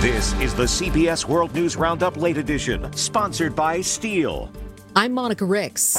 This is the CBS World News Roundup Late Edition, sponsored by Steel. I'm Monica Ricks.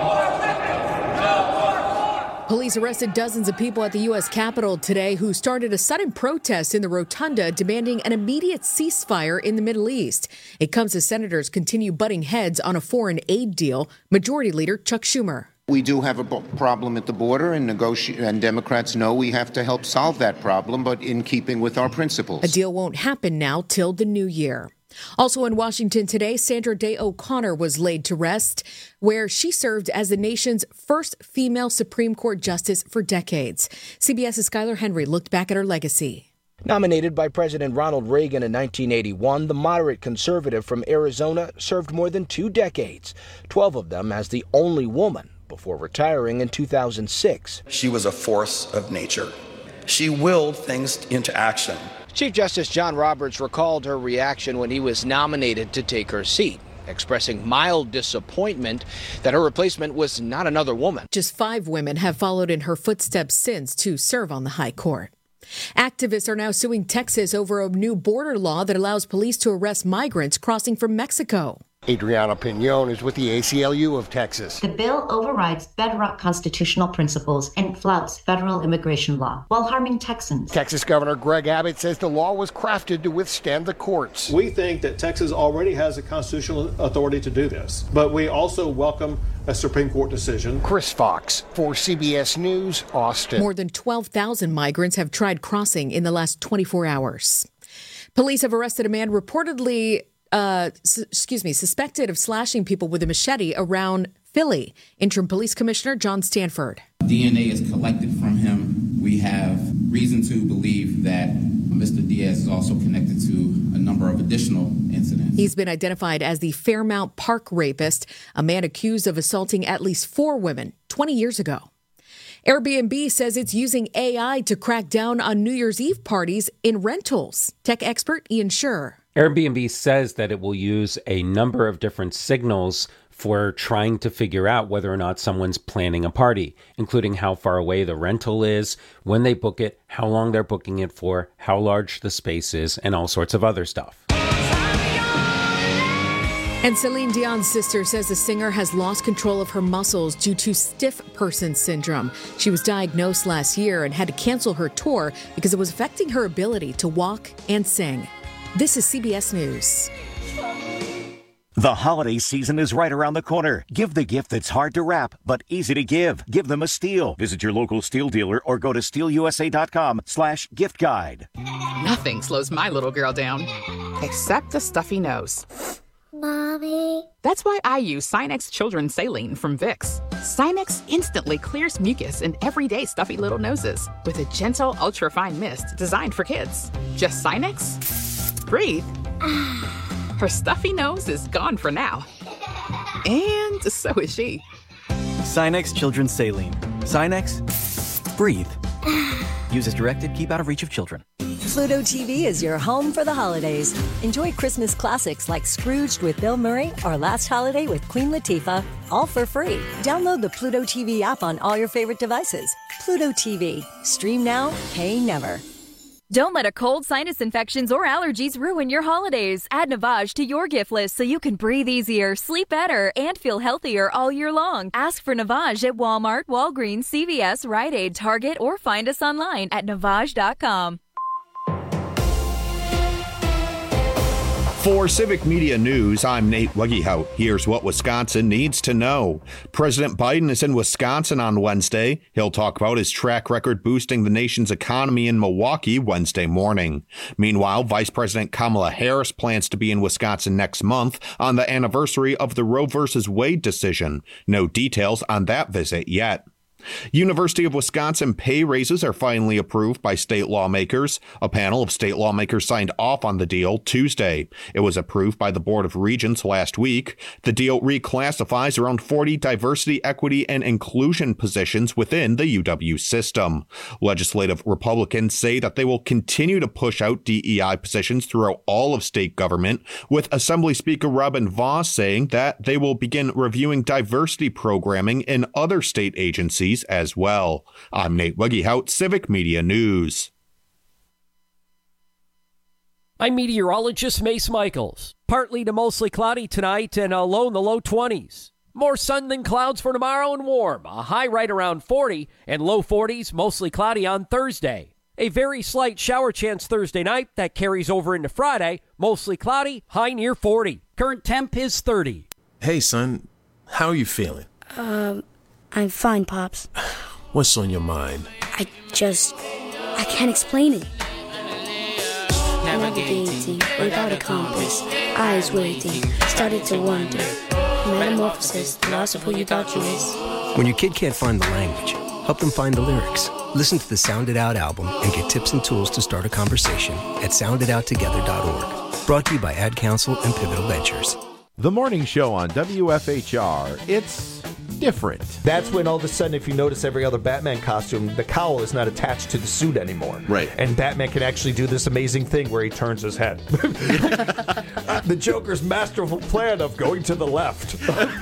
Police arrested dozens of people at the U.S. Capitol today who started a sudden protest in the rotunda demanding an immediate ceasefire in the Middle East. It comes as senators continue butting heads on a foreign aid deal. Majority Leader Chuck Schumer. We do have a problem at the border, and Democrats know we have to help solve that problem, but in keeping with our principles. A deal won't happen now till the new year. Also in Washington today, Sandra Day O'Connor was laid to rest, where she served as the nation's first female Supreme Court justice for decades. CBS's Skylar Henry looked back at her legacy. Nominated by President Ronald Reagan in 1981, the moderate conservative from Arizona served more than 2 decades, 12 of them as the only woman, before retiring in 2006. She was a force of nature. She willed things into action. Chief Justice John Roberts recalled her reaction when he was nominated to take her seat, expressing mild disappointment that her replacement was not another woman. Just 5 women have followed in her footsteps since to serve on the high court. Activists are now suing Texas over a new border law that allows police to arrest migrants crossing from Mexico. Adriana Piñon is with the ACLU of Texas. The bill overrides bedrock constitutional principles and flouts federal immigration law while harming Texans. Texas Governor Greg Abbott says the law was crafted to withstand the courts. We think that Texas already has the constitutional authority to do this, but we also welcome a Supreme Court decision. Chris Fox for CBS News, Austin. More than 12,000 migrants have tried crossing in the last 24 hours. Police have arrested a man reportedly suspected of slashing people with a machete around Philly. Interim Police Commissioner John Stanford. DNA is collected from him. We have reason to believe that Mr. Diaz is also connected to a number of additional incidents. He's been identified as the Fairmount Park rapist, a man accused of assaulting at least 4 women 20 years ago. Airbnb says it's using AI to crack down on New Year's Eve parties in rentals. Tech expert Ian Scher. Airbnb says that it will use a number of different signals for trying to figure out whether or not someone's planning a party, including how far away the rental is, when they book it, how long they're booking it for, how large the space is, and all sorts of other stuff. And Celine Dion's sister says the singer has lost control of her muscles due to stiff person syndrome. She was diagnosed last year and had to cancel her tour because it was affecting her ability to walk and sing. This is CBS News. The holiday season is right around the corner. Give the gift that's hard to wrap, but easy to give. Give them a Steel. Visit your local Steel dealer or go to steelusa.com/gift guide. Nothing slows my little girl down, except a stuffy nose. Mommy. That's why I use Sinex Children's Saline from Vicks. Sinex instantly clears mucus in everyday stuffy little noses with a gentle, ultra-fine mist designed for kids. Just Sinex? Breathe. Her stuffy nose is gone for now. And so is she. Sinex Children's Saline. Sinex, breathe. Use as directed, keep out of reach of children. Pluto TV is your home for the holidays. Enjoy Christmas classics like Scrooged with Bill Murray or Last Holiday with Queen Latifah, all for free. Download the Pluto TV app on all your favorite devices. Pluto TV. Stream now, pay never. Don't let a cold, sinus infections, or allergies ruin your holidays. Add Navage to your gift list so you can breathe easier, sleep better, and feel healthier all year long. Ask for Navage at Walmart, Walgreens, CVS, Rite Aid, Target, or find us online at Navage.com. For Civic Media News, I'm Nate Wuggehout. Here's what Wisconsin needs to know. President Biden is in Wisconsin on Wednesday. He'll talk about his track record boosting the nation's economy in Milwaukee Wednesday morning. Meanwhile, Vice President Kamala Harris plans to be in Wisconsin next month on the anniversary of the Roe v. Wade decision. No details on that visit yet. University of Wisconsin pay raises are finally approved by state lawmakers. A panel of state lawmakers signed off on the deal Tuesday. It was approved by the Board of Regents last week. The deal reclassifies around 40 diversity, equity, and inclusion positions within the UW system. Legislative Republicans say that they will continue to push out DEI positions throughout all of state government, with Assembly Speaker Robin Vos saying that they will begin reviewing diversity programming in other state agencies as well. I'm Nate Wuggehout, Civic Media News. I'm meteorologist Mace Michaels. Partly to mostly cloudy tonight and a low in the low 20s. More sun than clouds for tomorrow and warm. A high right around 40 and low 40s, mostly cloudy on Thursday. A very slight shower chance Thursday night that carries over into Friday. Mostly cloudy, high near 40. Current temp is 30. Hey, son. How are you feeling? I'm fine, Pops. What's on your mind? I can't explain it. Navigating without a compass, eyes waiting, started to wonder. Metamorphosis, the loss of who you thought you was. When your kid can't find the language, help them find the lyrics. Listen to the Sound It Out album and get tips and tools to start a conversation at sounditouttogether.org. Brought to you by Ad Council and Pivotal Ventures. The morning show on WFHR. It's different. That's when all of a sudden, if you notice every other Batman costume, the cowl is not attached to the suit anymore. Right. And Batman can actually do this amazing thing where he turns his head. The Joker's masterful plan of going to the left.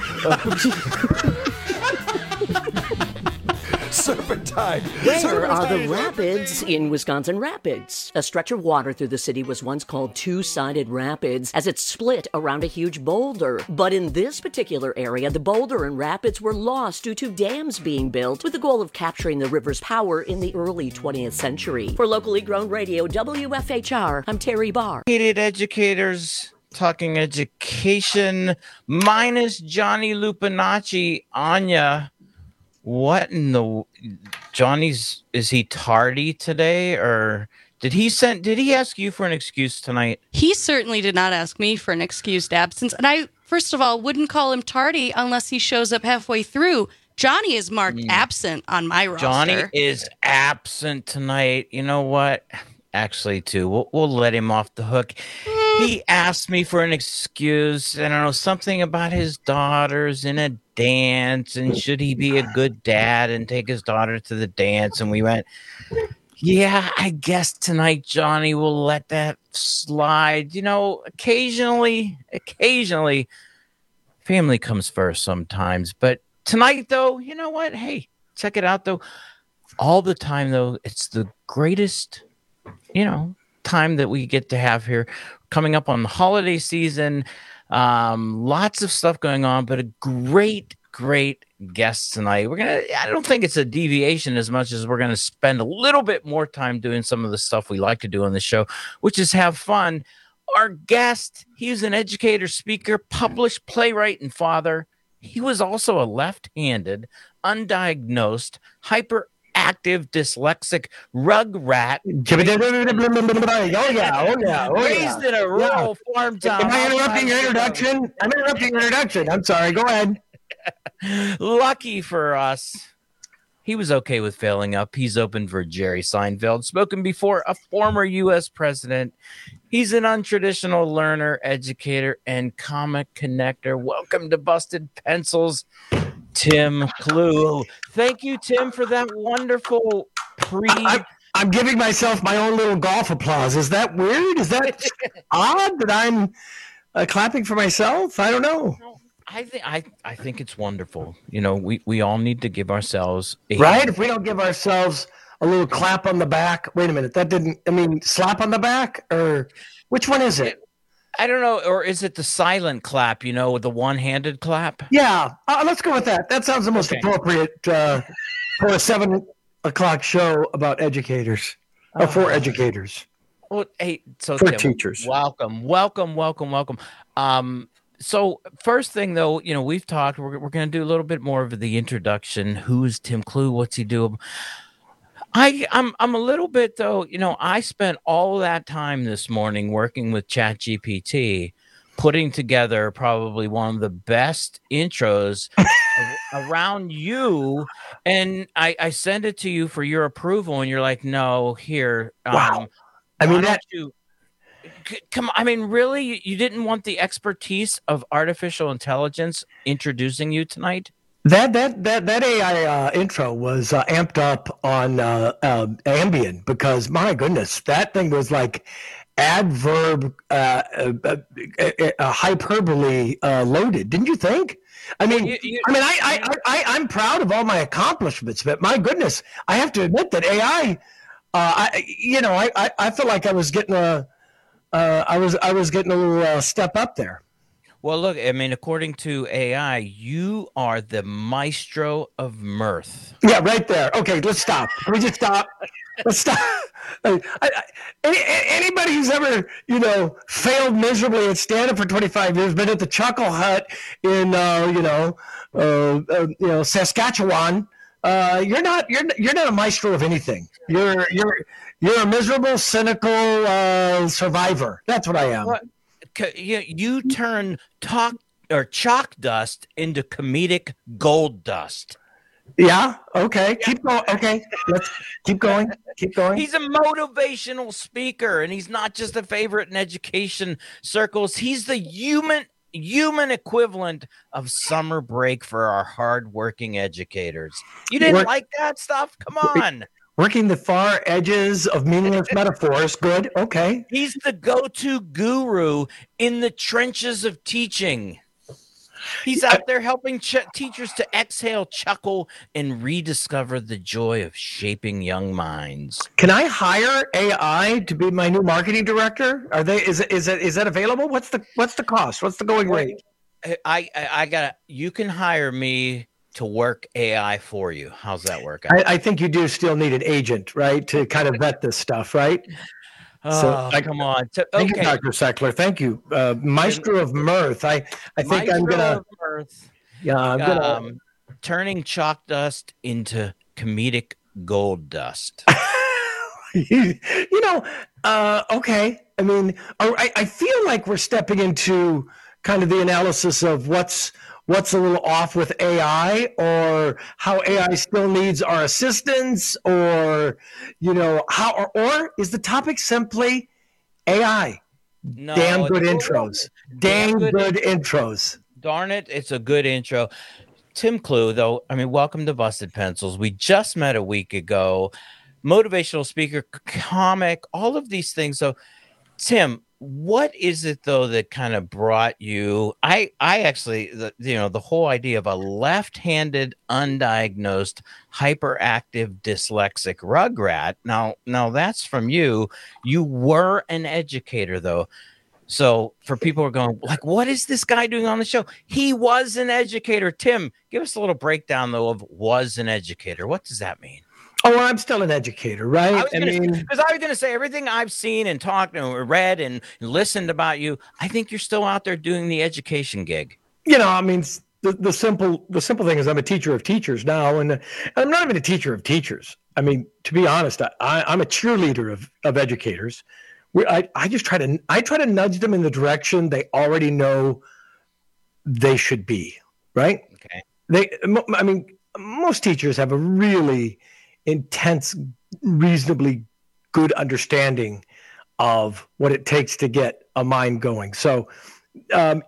Serpentine. Where are the rapids in Wisconsin Rapids? A stretch of water through the city was once called Two-Sided Rapids as it split around a huge boulder. But in this particular area, the boulder and rapids were lost due to dams being built with the goal of capturing the river's power in the early 20th century. For locally grown radio, WFHR, I'm Terry Barr. Educators talking education minus Johnny Lupinacci. Anya, what in the Johnny's, is he tardy today, or did he ask you for an excuse tonight? He certainly did not ask me for an excused absence, and I first of all wouldn't call him tardy unless he shows up halfway through. Johnny is marked absent on my roster. Johnny is absent tonight. You know what? Actually, too, we'll let him off the hook. He asked me for an excuse. I don't know, something about his daughters in a dance, and should he be a good dad and take his daughter to the dance? And we went, yeah, I guess tonight, Johnny, we'll let that slide. You know, occasionally, family comes first sometimes. But tonight, though, you know what? Hey, check it out, though. All the time, though, it's the greatest, time that we get to have here coming up on the holiday season. Lots of stuff going on, but a great guest tonight. I don't think it's a deviation as much as we're going to spend a little bit more time doing some of the stuff we like to do on the show, which is have fun. Our guest, he was an educator, speaker, published playwright, and father. He was also a left-handed, undiagnosed, hyperactive, dyslexic rug rat. Oh yeah. Raised in a rural farm town. Am I interrupting your introduction? I'm interrupting your introduction. I'm sorry. Go ahead. Lucky for us, he was okay with failing up. He's open for Jerry Seinfeld, spoken before a former U.S. president. He's an untraditional learner, educator, and comic connector. Welcome to Busted Pencils, Tim Clue. Thank you, Tim, for that wonderful I'm giving myself my own little golf applause. Is that weird? Is that odd that I'm clapping for myself? I don't know. I think it's wonderful. We all need to give ourselves right. If we don't give ourselves a little clap on the back. Wait a minute. That didn't. I mean, slap on the back, or which one is it? I don't know. Or is it the silent clap? With the one-handed clap? Yeah. Let's go with that. That sounds the most appropriate for a 7 o'clock show about educators or for educators. Well, hey, so for Tim, teachers. Welcome. So first thing, though, we've talked. We're going to do a little bit more of the introduction. Who is Tim Clue? What's he do? I'm a little bit, though. I spent all that time this morning working with ChatGPT, putting together probably one of the best intros around you, and I send it to you for your approval, and you're like, no, here. Wow. I mean, come on. I mean, really, you didn't want the expertise of artificial intelligence introducing you tonight? That AI intro was amped up on Ambien, because my goodness, that thing was like adverb hyperbole loaded. Didn't you think? I mean, I'm proud of all my accomplishments, but my goodness, I have to admit that AI, I feel like I was getting a I was getting a little step up there. Well, look, I mean, according to AI, you are the maestro of mirth. Yeah, right there. Okay, let's stop. Can we just stop? Let's stop. Anybody who's ever, failed miserably at stand-up for 25 years, been at the Chuckle Hut in, Saskatchewan, you're not a maestro of anything. You're a miserable, cynical survivor. That's what I am. What? You turn chalk dust into comedic gold dust. Yeah. Okay. Keep going. Okay. Let's keep going. Keep going. He's a motivational speaker, and he's not just a favorite in education circles. He's the human equivalent of summer break for our hardworking educators. You didn't like that stuff? Come on. Working the far edges of meaningless metaphors. Good. Okay. He's the go-to guru in the trenches of teaching. He's out there helping teachers to exhale, chuckle, and rediscover the joy of shaping young minds. Can I hire AI to be my new marketing director? Is that available? What's the cost? What's the going rate? You can hire me to work AI for you. How's that work? I think you do still need an agent, right, to kind of vet this stuff, right? Come on. Thank you, Dr. Seckler. Thank you. Maestro of mirth. I think I'm going to... Yeah, I'm going to... Turning chalk dust into comedic gold dust. Okay. I mean, I feel like we're stepping into kind of the analysis of what's a little off with AI, or how AI still needs our assistance, or how, or is the topic simply AI? No, damn good intros. Damn good intros. Darn it, it's a good intro. Tim Clue, though, I mean, welcome to Busted Pencils. We just met a week ago. Motivational speaker, comic, all of these things. So, Tim, what is it though that kind of brought you? I actually, the whole idea of a left-handed, undiagnosed, hyperactive, dyslexic rugrat. Now that's from you. You were an educator though, so for people who are going like, what is this guy doing on the show? He was an educator. Tim, give us a little breakdown though of was an educator. What does that mean? Oh, well, I'm still an educator, right? Because I was going to say everything I've seen and talked and read and listened about you, I think you're still out there doing the education gig. I mean, the simple thing is I'm a teacher of teachers now, and I'm not even a teacher of teachers. I mean, to be honest, I'm a cheerleader of educators. I just try to nudge them in the direction they already know they should be, right? Okay. Most teachers have a really intense, reasonably good understanding of what it takes to get a mind going. So, one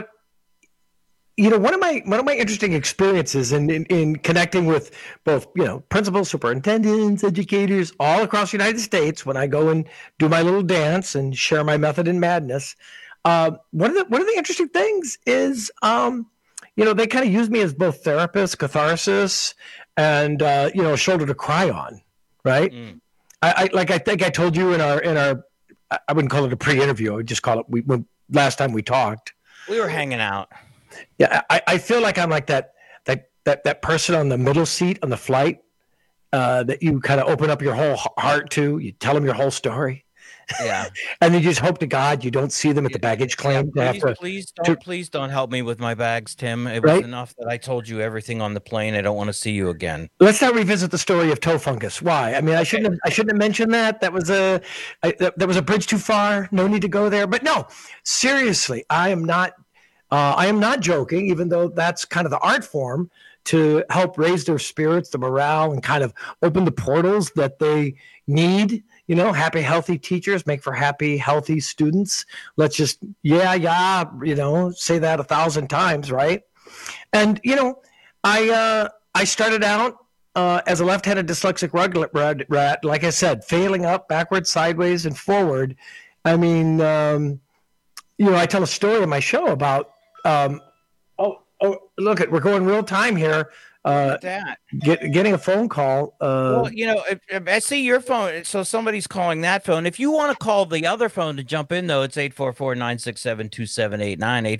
of my interesting experiences in connecting with both, principals, superintendents, educators all across the United States, when I go and do my little dance and share my method in madness, one of the interesting things is, they kind of use me as both therapist, catharsis, and a shoulder to cry on, right? I think I told you in our I wouldn't call it a pre-interview. I would just call it when last time we talked. We were hanging out. Yeah, I feel like I'm like that person on the middle seat on the flight that you kind of open up your whole heart to. You tell them your whole story. Yeah. And you just hope to God you don't see them at the baggage claim. Please don't help me with my bags, Tim. It was enough that I told you everything on the plane. I don't want to see you again. Let's not revisit the story of toe fungus. Why? I mean, I shouldn't have mentioned that. That was a bridge too far. No need to go there. But no, seriously, I am not joking, even though that's kind of the art form to help raise their spirits, the morale, and kind of open the portals that they need. Happy, healthy teachers make for happy, healthy students. Let's just, say that 1,000 times, right? And, I started out as a left-handed dyslexic rat, like I said, failing up, backwards, sideways, and forward. I mean, I tell a story in my show about, look, we're going real time here. getting a phone call. Well, I see your phone. So somebody's calling that phone. If you want to call the other phone to jump in, though, it's 844-967-2789,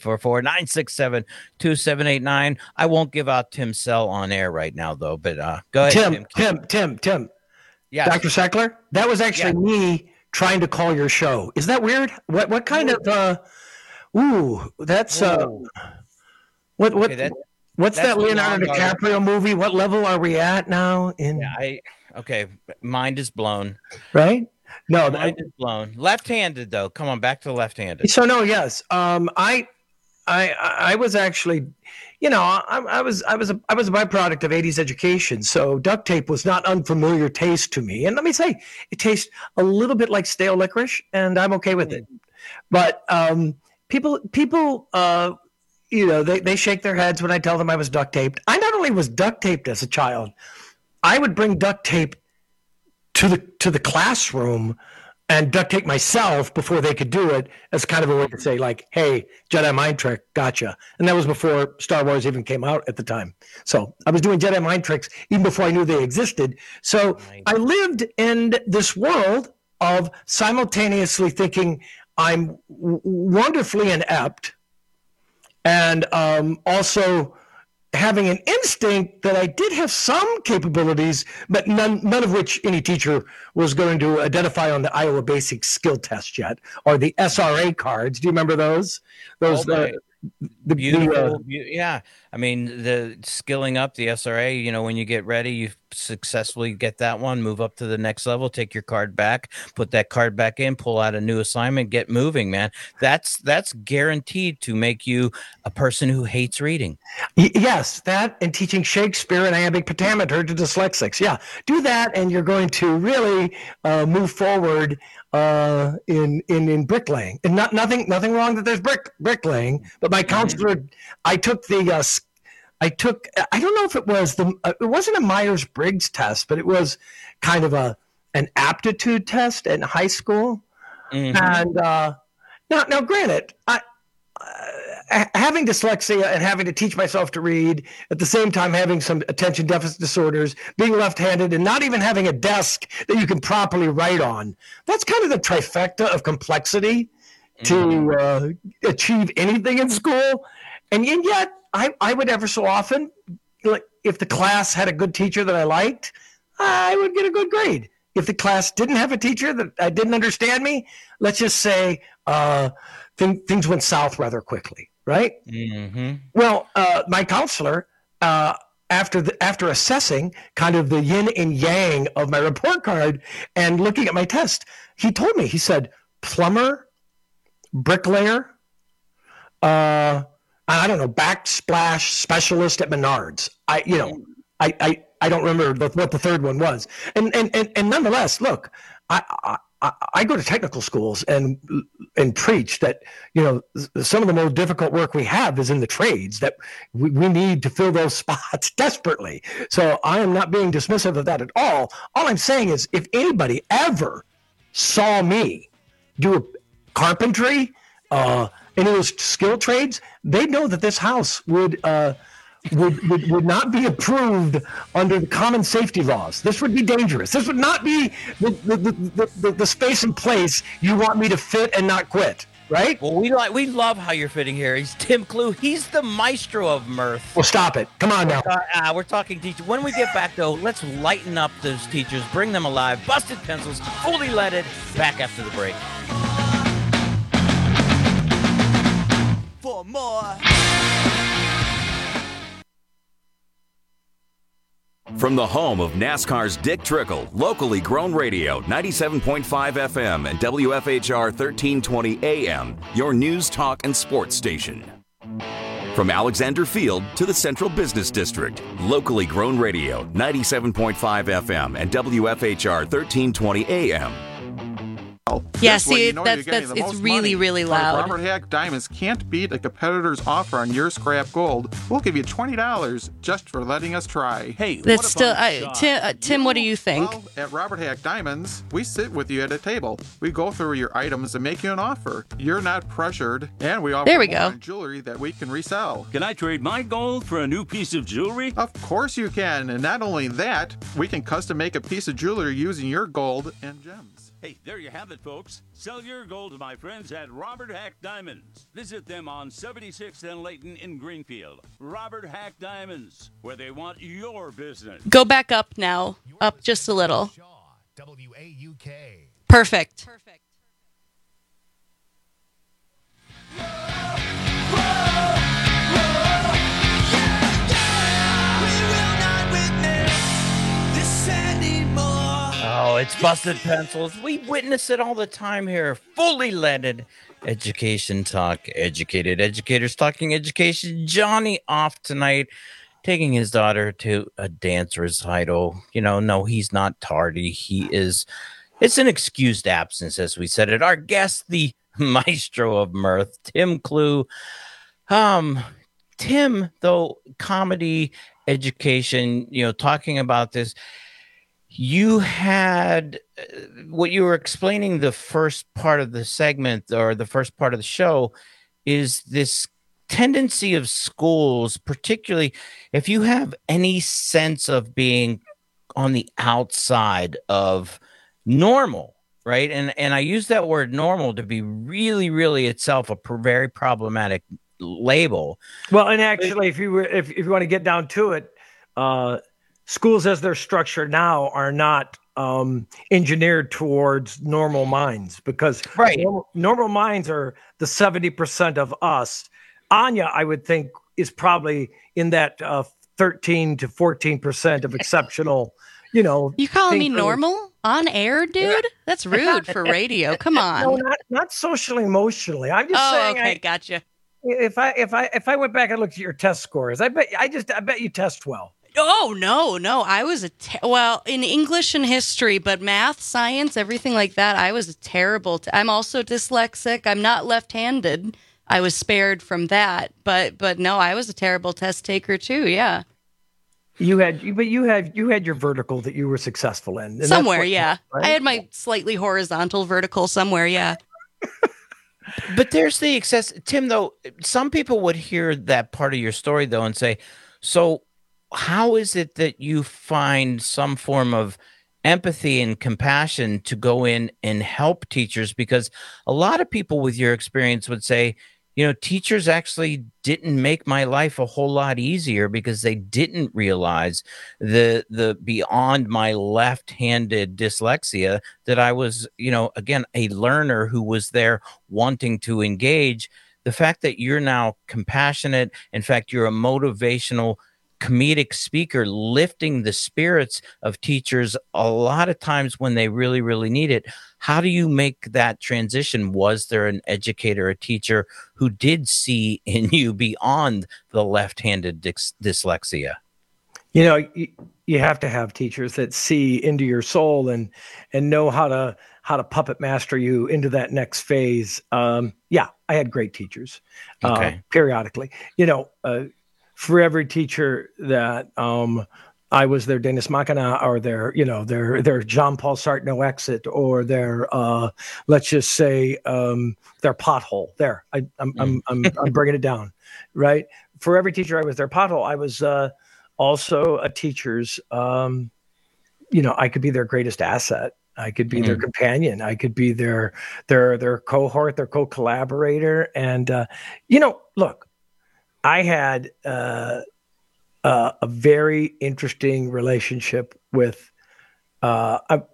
844-967-2789. I won't give out Tim's cell on air right now, though, but go ahead, Tim. Yes. Dr. Sackler, that was actually me trying to call your show. Is that weird? What kind of that's what's that Leonardo DiCaprio movie? What level are we at now? Mind is blown. Right? No, mind is blown. Left-handed though. Come on, back to left-handed. So no, yes. I was actually, I was a byproduct of 80s education. So duct tape was not unfamiliar taste to me. And let me say, it tastes a little bit like stale licorice, and I'm okay with it. But people, they shake their heads when I tell them I was duct taped. I not only was duct taped as a child, I would bring duct tape to the classroom and duct tape myself before they could do it as kind of a way to say, like, hey, Jedi mind trick, gotcha. And that was before Star Wars even came out at the time. So I was doing Jedi mind tricks even before I knew they existed. So I lived in this world of simultaneously thinking I'm wonderfully inept and also having an instinct that I did have some capabilities, but none of which any teacher was going to identify on the Iowa Basic Skill Test yet, or the SRA cards. Do you remember those? Beautiful. I mean, the skilling up, the SRA, when you get ready, you successfully get that one, move up to the next level, take your card back, put that card back in, pull out a new assignment, get moving, man. That's guaranteed to make you a person who hates reading. Yes, that and teaching Shakespeare and iambic pentameter to dyslexics. Yeah, do that and you're going to really move forward in bricklaying. And nothing wrong that there's bricklaying, but my counselor, I don't know if it was it wasn't a Myers-Briggs test, but it was kind of an aptitude test in high school. Mm-hmm. And now granted, having dyslexia and having to teach myself to read at the same time, having some attention deficit disorders, being left-handed, and not even having a desk that you can properly write on. That's kind of the trifecta of complexity to achieve anything in school. And yet, I would ever so often, like, if the class had a good teacher that I liked, I would get a good grade. If the class didn't have a teacher that didn't understand me, let's just say things went south rather quickly, right? Mm-hmm. Well, my counselor, after assessing kind of the yin and yang of my report card and looking at my test, he told me, he said, plumber, bricklayer, I don't know, backsplash specialist at Menards. I don't remember what the third one was. And nonetheless, look, I go to technical schools and preach that, some of the most difficult work we have is in the trades, that we need to fill those spots desperately. So I am not being dismissive of that at all. All I'm saying is, if anybody ever saw me do carpentry, any of those skill trades, they know that this house would not be approved under the common safety laws. This would be dangerous. This would not be the space and place you want me to fit and not quit, right? Well, we love how you're fitting here. He's Tim Clue. He's the maestro of mirth. Well, stop it. Come on now. We're talking teachers. When we get back, though, let's lighten up those teachers, bring them alive, busted pencils, fully leaded. Back after the break. For more. From the home of NASCAR's Dick Trickle, locally grown radio, 97.5 FM and WFHR 1320 AM, your news, talk, and sports station. From Alexander Field to the Central Business District, locally grown radio, 97.5 FM and WFHR 1320 AM. Yeah, This way see, you know you're that's getting the it's most really, money. really But if loud. Robert Hack Diamonds can't beat a competitor's offer on your scrap gold, we'll give you $20 just for letting us try. Hey, That's still, Tim. What do you think? Well, at Robert Hack Diamonds, we sit with you at a table. We go through your items and make you an offer. You're not pressured, and we offer There we more go. on jewelry that we can resell. Can I trade my gold for a new piece of jewelry? Of course you can, and not only that, we can custom make a piece of jewelry using your gold and gems. Hey, there you have it, folks. Sell your gold to my friends at Robert Hack Diamonds. Visit them on 76th and Layton in Greenfield. Robert Hack Diamonds, where they want your business. Go back up now, up just a little. Perfect. Oh, it's Busted Pencils. We witness it all the time here. Fully leaded education talk. Educated educators talking education. Johnny off tonight, taking his daughter to a dance recital. No, he's not tardy. It's an excused absence, as we said it. Our guest, the maestro of mirth, Tim Clue. Tim, though, comedy, education, talking about this. You had what you were explaining the first part of the segment or the first part of the show is this tendency of schools, particularly if you have any sense of being on the outside of normal, right? And I use that word normal to be really, really itself a very problematic label. Well, and actually, if you want to get down to it, schools as they're structured now are not engineered towards normal minds, because normal minds are the 70% of us. Anya, I would think, is probably in that 13 to 14% of exceptional, You calling me normal on air, dude? That's rude for radio. Come on. No, not socially, emotionally. I'm just saying. Okay, gotcha. If I went back and looked at your test scores, I bet you test well. Oh, no. I was in English and history, but math, science, everything like that, I was terrible. I'm also dyslexic. I'm not left-handed. I was spared from that. But no, I was a terrible test taker too. Yeah. You had your vertical that you were successful in. And somewhere, yeah. Right? I had my slightly horizontal vertical somewhere, yeah. But there's the excess. Tim, though, some people would hear that part of your story, though, and say, so how is it that you find some form of empathy and compassion to go in and help teachers? Because a lot of people with your experience would say, teachers actually didn't make my life a whole lot easier because they didn't realize the beyond my left-handed dyslexia that I was, again, a learner who was there wanting to engage. The fact that you're now compassionate, in fact, you're a motivational comedic speaker, lifting the spirits of teachers a lot of times when they really, really need it. How do you make that transition? Was there an educator, a teacher who did see in you beyond the left-handed dyslexia? You have to have teachers that see into your soul and know how to puppet master you into that next phase. I had great teachers. Periodically, for every teacher that I was their Deus Machina or their Jean-Paul Sartre no exit or their let's just say their pothole. There, I'm bringing it down, right? For every teacher I was their pothole. I was also a teacher's. I could be their greatest asset. I could be their companion. I could be their cohort, their co-collaborator, and look. I had a very interesting relationship with the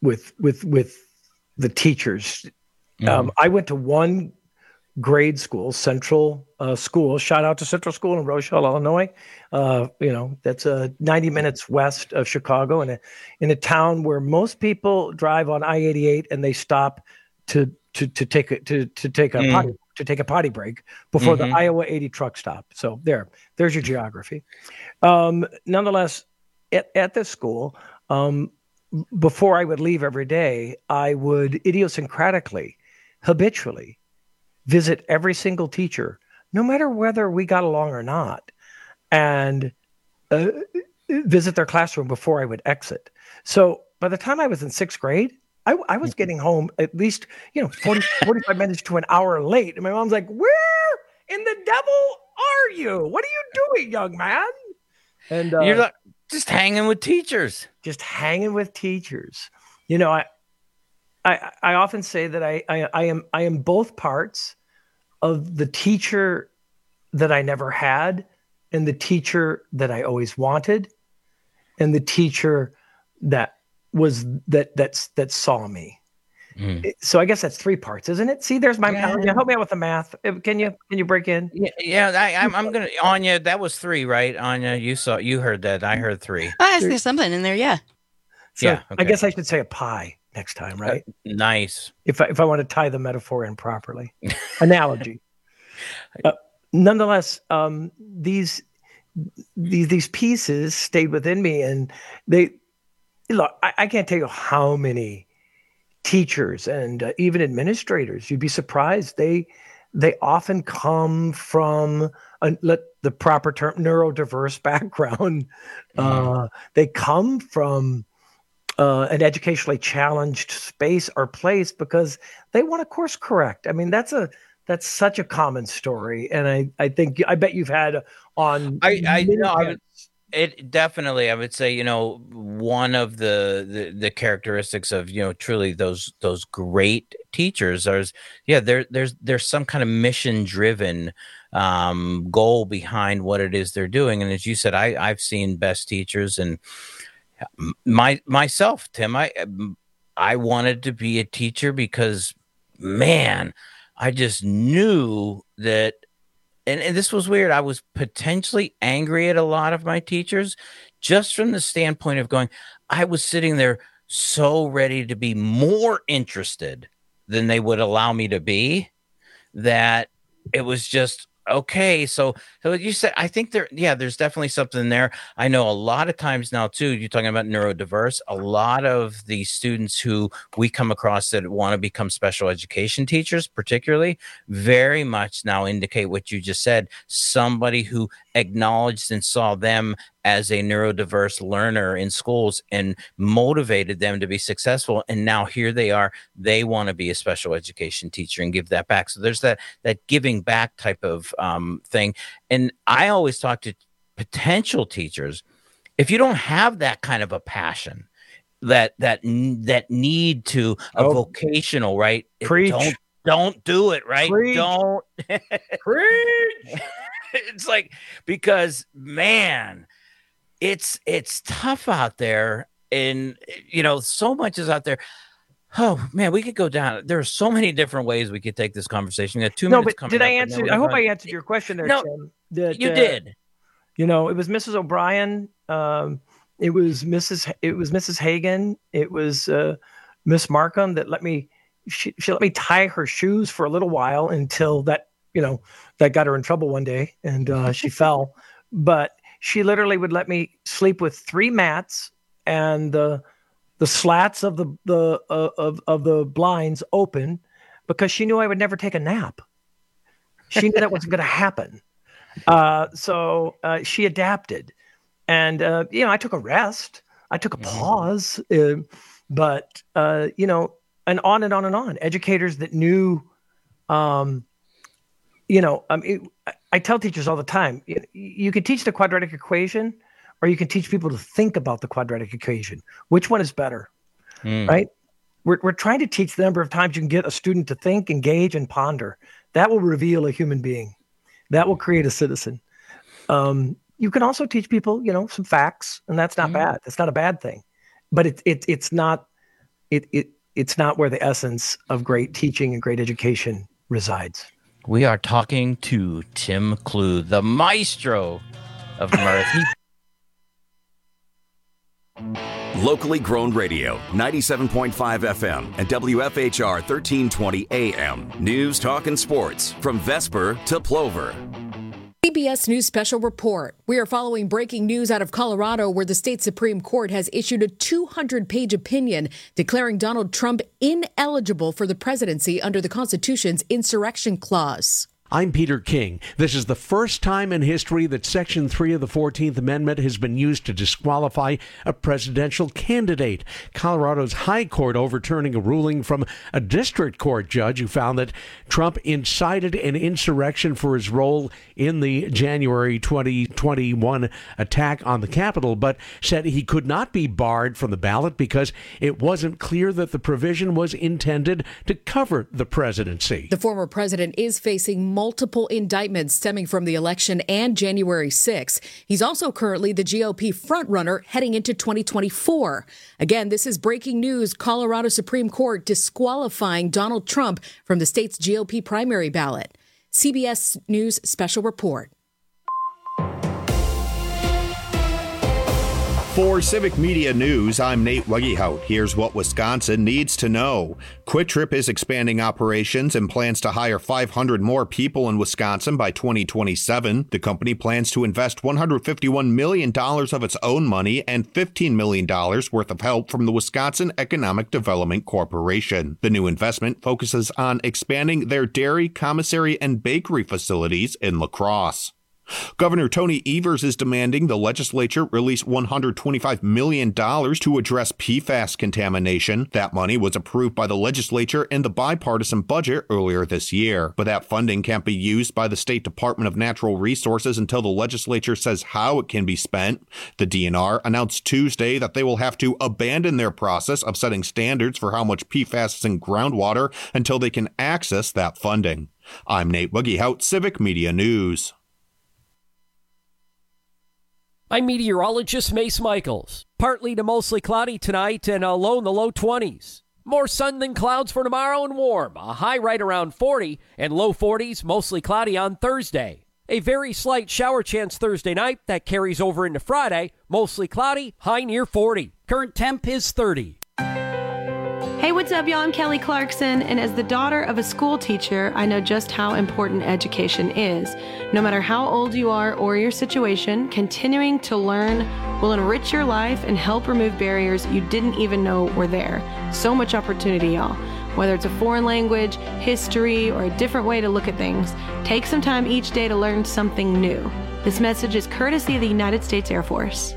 teachers. I went to one grade school, Central School. Shout out to Central School in Rochelle, Illinois. That's 90 minutes west of Chicago, in a town where most people drive on I-88 and they stop to take a potty break before the Iowa 80 truck stop. So there's your geography. Nonetheless, at this school, before I would leave every day, I would idiosyncratically, habitually visit every single teacher, no matter whether we got along or not, and visit their classroom before I would exit. So by the time I was in 6th grade, I was getting home at least, 45 minutes to an hour late. And my mom's like, where in the devil are you? What are you doing, young man? And you're like, just hanging with teachers. Just hanging with teachers. I often say that I am both parts of the teacher that I never had, and the teacher that I always wanted, and the teacher that saw me. So I guess that's 3 parts, isn't it? See, there's my help me out with the math. Can you break in? I'm gonna Anya. That was 3, right? Anya, you heard that. I heard 3. There's something in there, yeah. So okay. I guess I should say a pie next time, right? Nice. If I want to tie the metaphor in properly, analogy. Nonetheless, these pieces stayed within me, and look. I can't tell you how many teachers and even administrators, you'd be surprised. They often come from the proper term, neurodiverse background. They come from an educationally challenged space or place because they want to course correct. I mean, that's such a common story, and I bet you've had on. I know. It definitely, I would say, one of the characteristics of, truly those great teachers there's some kind of mission driven goal behind what it is they're doing. And as you said, I've seen best teachers, and myself, Tim, I wanted to be a teacher because, man, I just knew that. And this was weird. I was potentially angry at a lot of my teachers just from the standpoint of going, I was sitting there so ready to be more interested than they would allow me to be, that it was just, okay. So you said, I think there's definitely something there. I know a lot of times now too, you're talking about neurodiverse, a lot of the students who we come across that want to become special education teachers, particularly, very much now indicate what you just said, somebody who acknowledged and saw them as a neurodiverse learner in schools and motivated them to be successful. And now here they are, they want to be a special education teacher and give that back. So there's that giving back type of thing. And I always talk to potential teachers, if you don't have that kind of a passion, that need to a vocational, right? Preach. Don't do it, right? Preach. Don't preach. It's like, because man, it's tough out there, and so much is out there. Oh man, we could go down. There are so many different ways we could take this conversation. We got 2 minutes coming. Did I answer? I hope I answered your question there, Tim. You did. It was Mrs. O'Brien. It was Mrs. Hagan. It was Miss Markham that let me. She let me tie her shoes for a little while until that got her in trouble one day, and she fell. But she literally would let me sleep with 3 mats and the slats of the blinds open, because she knew I would never take a nap. She knew that wasn't going to happen. So she adapted, and I took a rest. I took a pause, but and on and on and on. Educators that knew. I tell teachers all the time, you can teach the quadratic equation, or you can teach people to think about the quadratic equation. Which one is better, right? We're trying to teach the number of times you can get a student to think, engage, and ponder. That will reveal a human being. That will create a citizen. You can also teach people, some facts, and that's not bad. That's not a bad thing, but it's not where the essence of great teaching and great education resides. We are talking to Tim Kluth, the maestro of mirth. Locally grown radio, 97.5 FM and WFHR 1320 AM. News, talk, and sports from Vesper to Plover. CBS News Special Report. We are following breaking news out of Colorado, where the state Supreme Court has issued a 200-page opinion declaring Donald Trump ineligible for the presidency under the Constitution's insurrection clause. I'm Peter King. This is the first time in history that Section 3 of the 14th Amendment has been used to disqualify a presidential candidate. Colorado's High Court overturning a ruling from a district court judge who found that Trump incited an insurrection for his role in the January 2021 attack on the Capitol, but said he could not be barred from the ballot because it wasn't clear that the provision was intended to cover the presidency. The former president is facing multiple indictments stemming from the election and January 6. He's also currently the GOP frontrunner heading into 2024. Again, this is breaking news. Colorado Supreme Court disqualifying Donald Trump from the state's GOP primary ballot. CBS News Special Report. For Civic Media News, I'm Nate Weggehout. Here's what Wisconsin needs to know. QuikTrip is expanding operations and plans to hire 500 more people in Wisconsin by 2027. The company plans to invest $151 million of its own money and $15 million worth of help from the Wisconsin Economic Development Corporation. The new investment focuses on expanding their dairy, commissary, and bakery facilities in La Crosse. Governor Tony Evers is demanding the legislature release $125 million to address PFAS contamination. That money was approved by the legislature in the bipartisan budget earlier this year. But that funding can't be used by the State Department of Natural Resources until the legislature says how it can be spent. The DNR announced Tuesday that they will have to abandon their process of setting standards for how much PFAS is in groundwater until they can access that funding. I'm Nate Weggehout, Civic Media News. I'm meteorologist Mace Michaels. Partly to mostly cloudy tonight and a low in the low 20s. More sun than clouds for tomorrow and warm. A high right around 40 and low 40s, mostly cloudy on Thursday. A very slight shower chance Thursday night that carries over into Friday. Mostly cloudy, high near 40. Current temp is 30. Hey, what's up, y'all? I'm Kelly Clarkson, and as the daughter of a school teacher, I know just how important education is. No matter how old you are or your situation, continuing to learn will enrich your life and help remove barriers you didn't even know were there. So much opportunity, y'all. Whether it's a foreign language, history, or a different way to look at things, take some time each day to learn something new. This message is courtesy of the United States Air Force.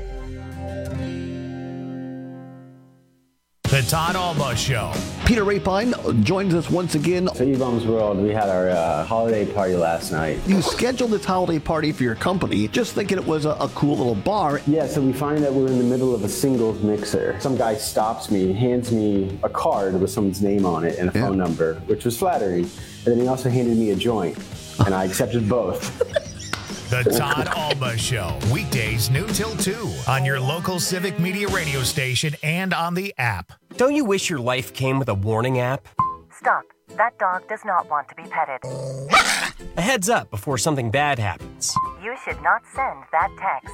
The Todd Alba Show. Peter Rapine joins us once again. City Bums World, we had our holiday party last night. You scheduled this holiday party for your company, just thinking it was a cool little bar. Yeah, so we find that we're in the middle of a singles mixer. Some guy stops me and hands me a card with someone's name on it and a phone number, which was flattering. And then he also handed me a joint, and I accepted both. The Todd Alba Show, weekdays noon till 2 on your local Civic Media radio station and on the app. Don't you wish your life came with a warning app? Stop. That dog does not want to be petted. A heads up before something bad happens. You should not send that text.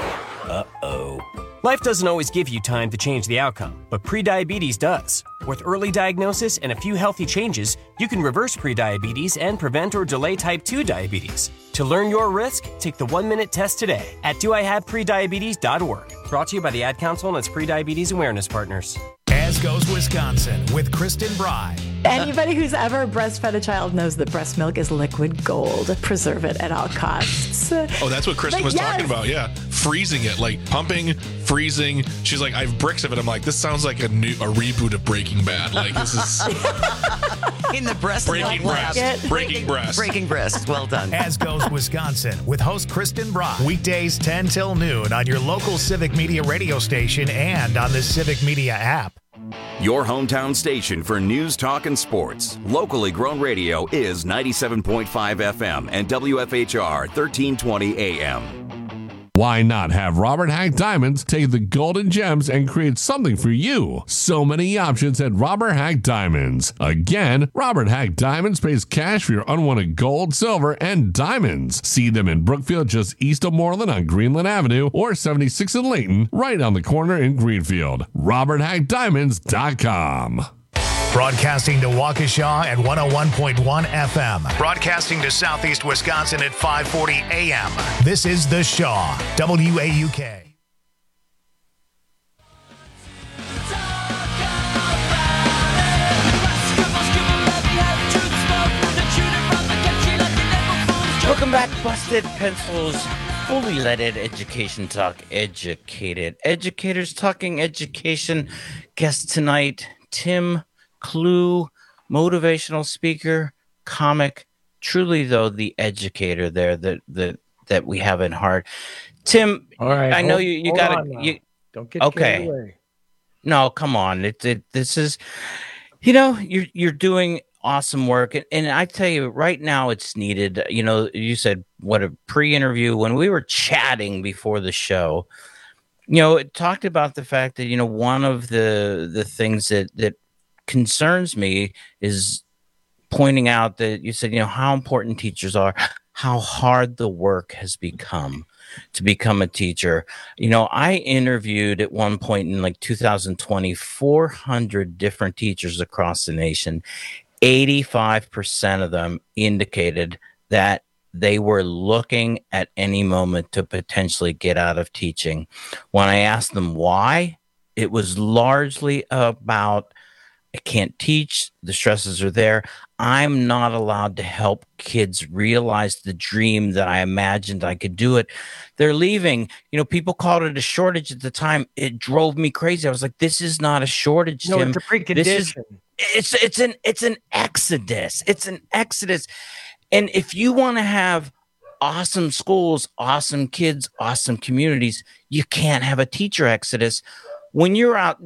Uh-oh. Life doesn't always give you time to change the outcome, but prediabetes does. With early diagnosis and a few healthy changes, you can reverse prediabetes and prevent or delay type 2 diabetes. To learn your risk, take the 1-minute test today at doihaveprediabetes.org. Brought to you by the Ad Council and its prediabetes awareness partners. As goes Wisconsin with Kristen Bry. Anybody who's ever breastfed a child knows that breast milk is liquid gold. Preserve it at all costs. Oh, that's what Kristen was talking about. Yeah. Freezing it, like pumping, freezing. She's like, I have bricks of it. I'm like, this sounds like a reboot of Breaking Bad. Like, this is in the breast breaking breast. Breaking breast. Breaking breast. Well done. As goes Wisconsin with host Kristen Bry. Weekdays 10 till noon on your local Civic Media radio station and on the Civic Media app. Your hometown station for news, talk, and sports. Locally grown radio is 97.5 FM and WFHR 1320 AM. Why not have Robert Hack Diamonds take the golden gems and create something for you? So many options at Robert Hack Diamonds. Again, Robert Hack Diamonds pays cash for your unwanted gold, silver, and diamonds. See them in Brookfield, just east of Moreland on Greenland Avenue, or 76 in Layton, right on the corner in Greenfield. RobertHackDiamonds.com. Broadcasting to Waukesha at 101.1 FM. Broadcasting to Southeast Wisconsin at 540 AM. This is The Shaw, WAUK. Welcome back, Busted Pencils, fully leaded education talk, educated educators talking education. Guest tonight, Tim Clue, motivational speaker, comic, truly though the educator there that we have in heart. Tim, all right, I know you got to don't get carried away. No, come on. This is, you're doing awesome work. And I tell you right now, it's needed. You said what a pre-interview when we were chatting before the show, it talked about the fact that, one of the things that concerns me is pointing out that you said, how important teachers are, how hard the work has become to become a teacher. I interviewed at one point in like 2020, 400 different teachers across the nation. 85% of them indicated that they were looking at any moment to potentially get out of teaching. When I asked them why, it was largely about, I can't teach, the stresses are there. I'm not allowed to help kids realize the dream that I imagined I could do it. They're leaving. People called it a shortage at the time. It drove me crazy. I was like, this is not a shortage, No, Tim. it's a precondition. It's an exodus. It's an exodus. And if you want to have awesome schools, awesome kids, awesome communities, you can't have a teacher exodus. When you're out,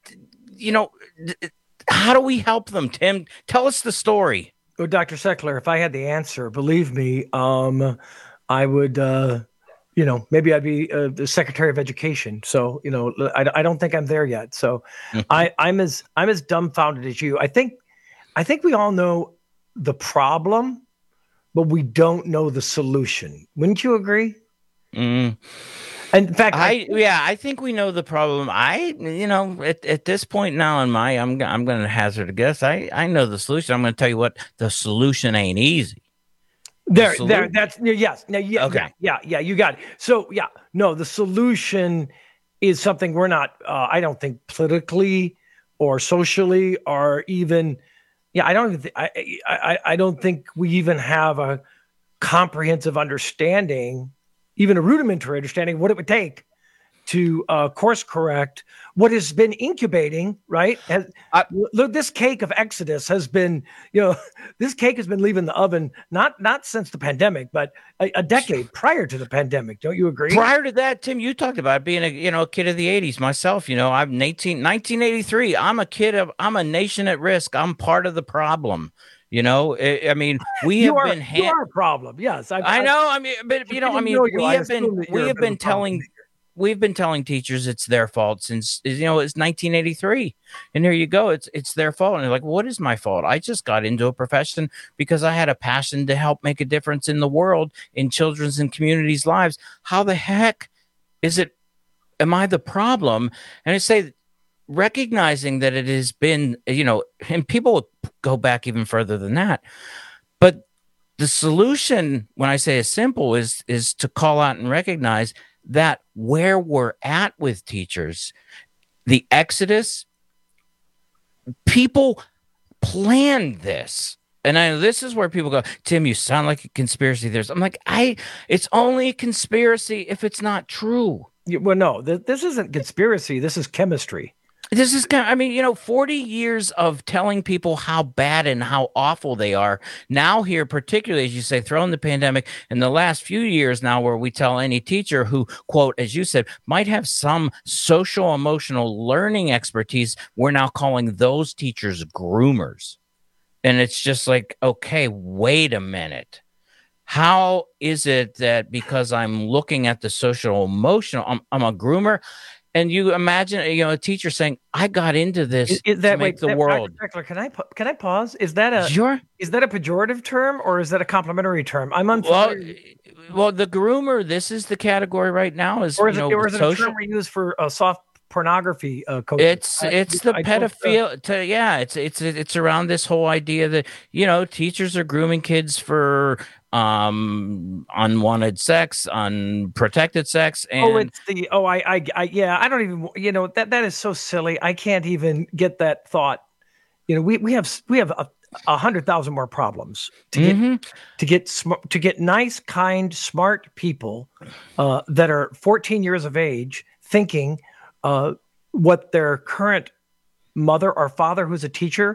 how do we help them, Tim? Tell us the story. Oh, Dr. Seckler, if I had the answer, believe me, I would, maybe I'd be the Secretary of Education. So, I don't think I'm there yet. So I'm as dumbfounded as you. I think we all know the problem, but we don't know the solution. Wouldn't you agree? Mm. And in fact, I think we know the problem. At this point now in I'm going to hazard a guess. I know the solution. I'm going to tell you what, the solution ain't easy. That's yes. Now, okay. Yeah, you got it. So, the solution is something we're not, I don't think politically or socially or even, I don't think we even have a comprehensive understanding, even a rudimentary understanding of what it would take to course correct what has been incubating, right? Look, this cake of Exodus has been, this cake has been leaving the oven, not since the pandemic, but a decade prior to the pandemic. Don't you agree? Prior to that, Tim, you talked about being a kid of the 80s. Myself, I'm 1983. I'm a nation at risk. I'm part of the problem. We have been. You are a problem. Yes, I know. We've been telling teachers it's their fault since it's 1983, and here you go. It's their fault, and they're like, "What is my fault? I just got into a profession because I had a passion to help make a difference in the world, in children's and communities' lives. How the heck is it? Am I the problem?" And I say, recognizing that it has been, and people will go back even further than that, but the solution, when I say is simple, is to call out and recognize that where we're at with teachers, the exodus, people planned this. And I know this is where people go, Tim, you sound like a conspiracy theorist. I'm like, it's only a conspiracy if it's not true. Well, no, this isn't conspiracy. This is chemistry. This is 40 years of telling people how bad and how awful they are. Now here, particularly, as you say, throw in the pandemic, in the last few years now where we tell any teacher who, quote, as you said, might have some social emotional learning expertise, we're now calling those teachers groomers. And it's just like, okay, wait a minute. How is it that because I'm looking at the social emotional, I'm a groomer? And you imagine, a teacher saying, "I got into this to make the world." Dr. Seckler, can I pause? Is that a sure? Is that a pejorative term or is that a complimentary term? I'm unfamiliar. Well, the groomer. This is the category right now. Is it a term we use for soft pornography coaches. It's the pedophile. It's around this whole idea that teachers are grooming kids for unwanted sex, unprotected sex, and I don't even that is so silly. I can't even get that thought. We have 100,000 more problems to get nice, kind, smart people that are 14 years of age thinking what their current mother or father, who's a teacher,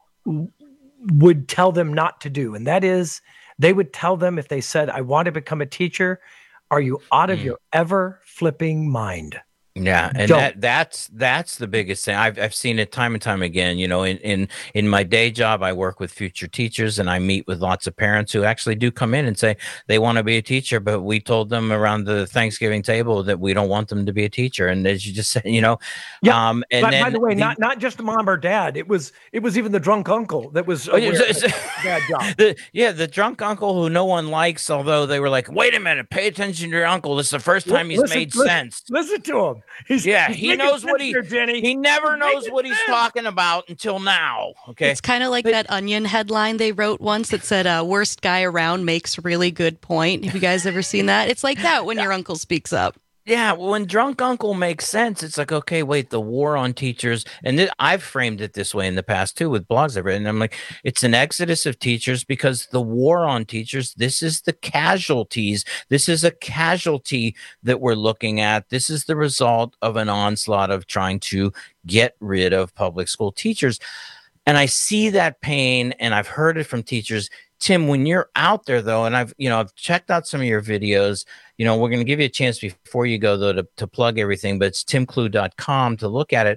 would tell them not to do, and that is, they would tell them if they said, "I want to become a teacher," are you out of your ever flipping mind? Yeah, and that's the biggest thing. I've seen it time and time again. In my day job, I work with future teachers, and I meet with lots of parents who actually do come in and say they want to be a teacher, but we told them around the Thanksgiving table that we don't want them to be a teacher. And as you just said, And by the way, not just the mom or dad. It was even the drunk uncle that was bad job. The drunk uncle who no one likes. Although they were like, "Wait a minute, pay attention to your uncle. This is the first time he's made sense." Listen to him. He knows what he never knows what he's talking about until now. Okay, it's kind of like that Onion headline they wrote once that said, "Worst guy around makes really good point." Have you guys ever seen that? It's like that when your uncle speaks up. Yeah, when drunk uncle makes sense, it's like, okay, wait, the war on teachers, and I've framed it this way in the past too with blogs I've written. I'm like, it's an exodus of teachers because the war on teachers, this is the casualties. This is a casualty that we're looking at. This is the result of an onslaught of trying to get rid of public school teachers. And I see that pain, and I've heard it from teachers. Tim, when you're out there though, and I've checked out some of your videos, we're going to give you a chance before you go though to plug everything, but it's timclue.com to look at it.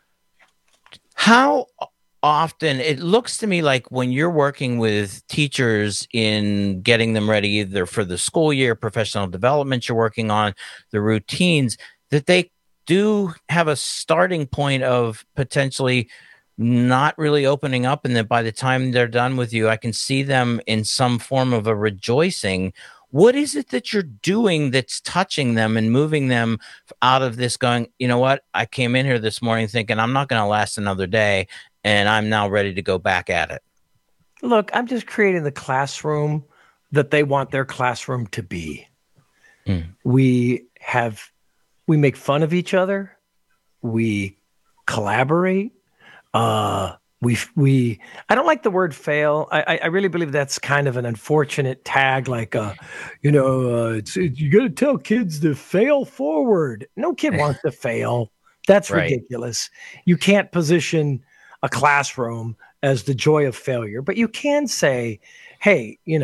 How often it looks to me like when you're working with teachers in getting them ready either for the school year, professional development you're working on, the routines, that they do have a starting point of potentially not really opening up, and that by the time they're done with you, I can see them in some form of a rejoicing. What is it that you're doing that's touching them and moving them out of this going, you know what, I came in here this morning thinking I'm not going to last another day, and I'm now ready to go back at it? Look, I'm just creating the classroom that they want their classroom to be. We make fun of each other. We collaborate. I don't like the word fail. I really believe that's kind of an unfortunate tag. Like, you got to tell kids to fail forward. No kid wants to fail. That's ridiculous. You can't position a classroom as the joy of failure, but you can say, hey, we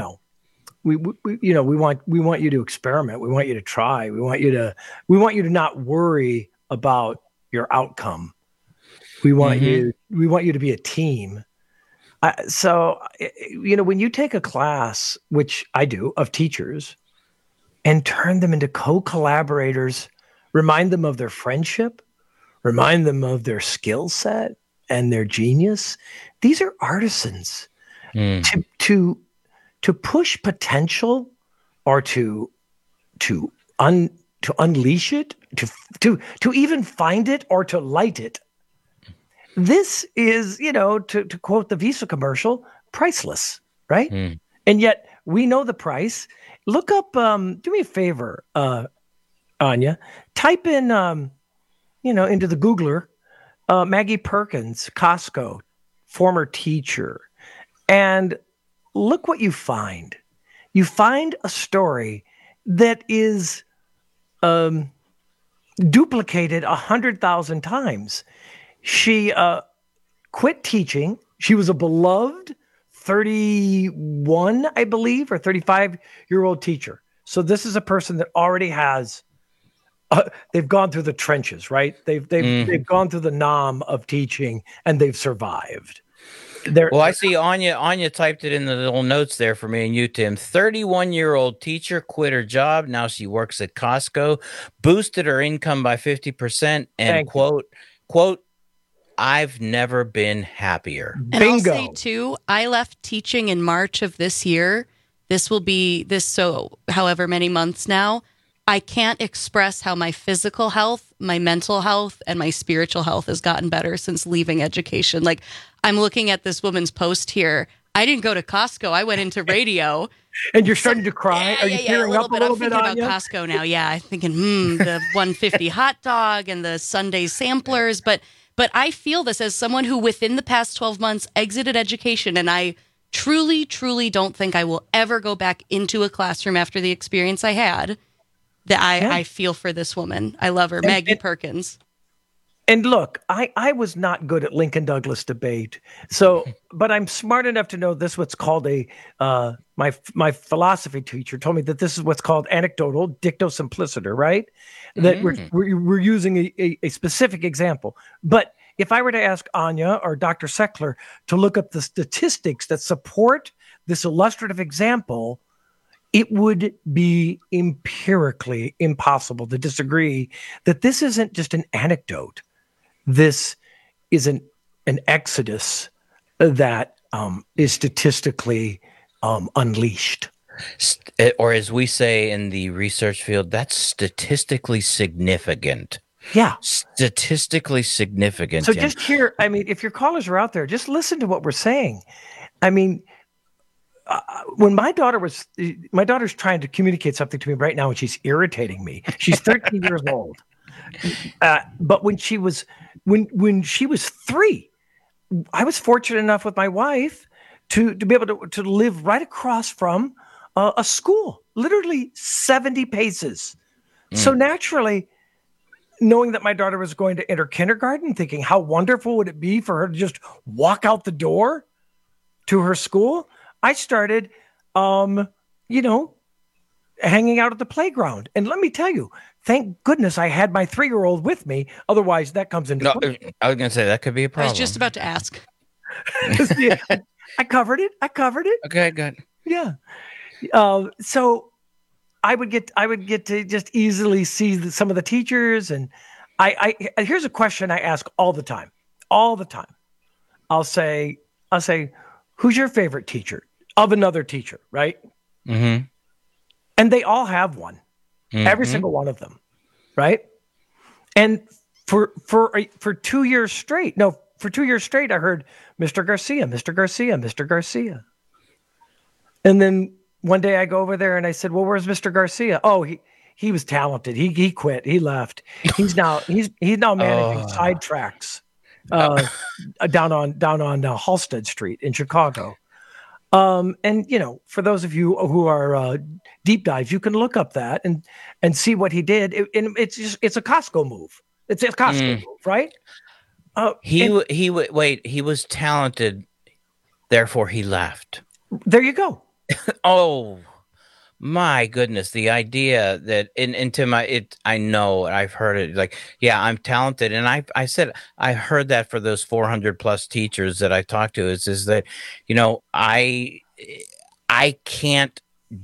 want you to experiment. We want you to try. We want you to not worry about your outcome. We want you to be a team. So, when you take a class, which I do, of teachers, and turn them into co-collaborators, remind them of their friendship, remind them of their skill set and their genius. These are artisans. To push potential, or to unleash it, to even find it or to light it. This is, to quote the Visa commercial, priceless, right? And yet we know the price. Look up, do me a favor, Anya, type in, into the Googler, Maggie Perkins, Costco, former teacher, and look what you find. You find a story that is duplicated 100,000 times. She quit teaching. She was a beloved 31, I believe, or 35-year-old teacher. So this is a person that already has, they've gone through the trenches, right? They've gone through the nom of teaching, and they've survived. I see Anya typed it in the little notes there for me and you, Tim. 31-year-old teacher quit her job. Now she works at Costco, boosted her income by 50%, and quote, I've never been happier. And I'll say too, I left teaching in March of this year. So however many months now. I can't express how my physical health, my mental health, and my spiritual health has gotten better since leaving education. Like, I'm looking at this woman's post here. I didn't go to Costco. I went into radio. And you're starting to cry? Are you tearing up a little bit? I'm thinking about Costco now. Yeah, I'm thinking, the 150 hot dog and the Sunday samplers. But I feel this as someone who within the past 12 months exited education, and I truly, truly don't think I will ever go back into a classroom after the experience I had. That I feel for this woman. I love her, Maggie Perkins. And look, I was not good at Lincoln Douglas debate, but I'm smart enough to know this. What's called my philosophy teacher told me that this is what's called anecdotal dicto simpliciter, right? That we're using a specific example. But if I were to ask Anya or Dr. Seckler to look up the statistics that support this illustrative example, it would be empirically impossible to disagree that this isn't just an anecdote. This is an exodus that is statistically unleashed. Or as we say in the research field, that's statistically significant. Yeah. Statistically significant. So just hear, I mean, if your callers are out there, just listen to what we're saying. I mean, when my daughter's trying to communicate something to me right now, and she's irritating me. She's 13 years old. But when she was 3, I was fortunate enough with my wife to be able to live right across from a school, literally 70 paces. So naturally, knowing that my daughter was going to enter kindergarten, thinking how wonderful would it be for her to just walk out the door to her school, I started, hanging out at the playground. And let me tell you, thank goodness I had my 3-year-old with me. Otherwise, that comes into play. I was going to say that could be a problem. I was just about to ask. Yeah, I covered it. Okay, good. Yeah. So I would get to just easily see some of the teachers, and I here's a question I ask all the time. I'll say, who's your favorite teacher of another teacher, right? Mm-hmm. And they all have one, every single one of them, right? And for 2 years straight, I heard Mr. Garcia, Mr. Garcia, Mr. Garcia. And then one day I go over there and I said, well, where's Mr. Garcia? Oh, he was talented. He quit. He left. He's now managing Sidetracks down on Halsted Street in Chicago. And for those of you who are deep dives, you can look up that and see what he did. It's a Costco move. It's a Costco move, right? He was talented, therefore he left. There you go. Oh my goodness, the idea that I know, I've heard it, like, yeah, I'm talented, and I said I heard that for those 400 plus teachers that I talked to is that I can't